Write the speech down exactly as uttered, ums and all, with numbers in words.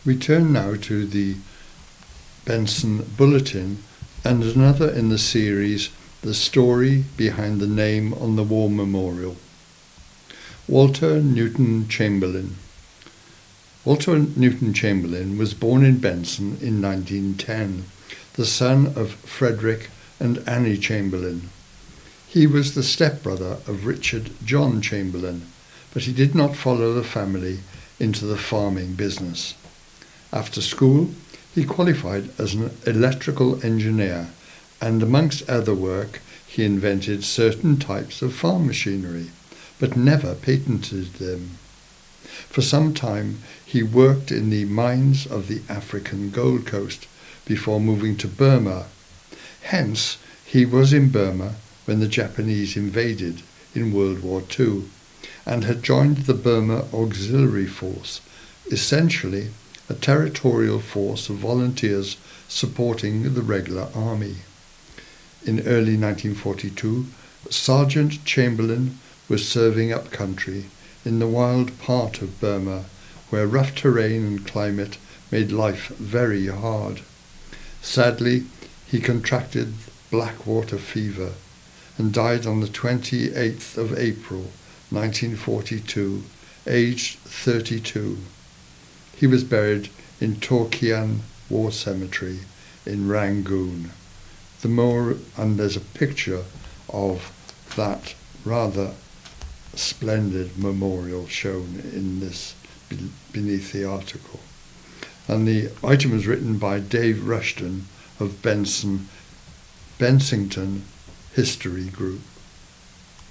We turn now to the Benson Bulletin and another in the series, The Story Behind the Name on the War Memorial. Walter Newton Chamberlain. Walter Newton Chamberlain was born in Benson in nineteen ten, the son of Frederick and Annie Chamberlain. He was the stepbrother of Richard John Chamberlain, but he did not follow the family into the farming business. After school, he qualified as an electrical engineer, and amongst other work, he invented certain types of farm machinery, but never patented them. For some time, he worked in the mines of the African Gold Coast before moving to Burma. Hence, he was in Burma when the Japanese invaded in World War Two and had joined the Burma Auxiliary Force, essentially a territorial force of volunteers supporting the regular army. In early nineteen forty-two, Sergeant Chamberlain was serving up country in the wild part of Burma, where rough terrain and climate made life very hard. Sadly, he contracted black water fever and died on the twenty-eighth of April, nineteen forty-two, aged thirty-two. He was buried in Torkian War Cemetery in Rangoon. The more, and there's a picture of that rather splendid memorial shown in this beneath the article. And the item was written by Dave Rushton of Benson, Bensington History Group.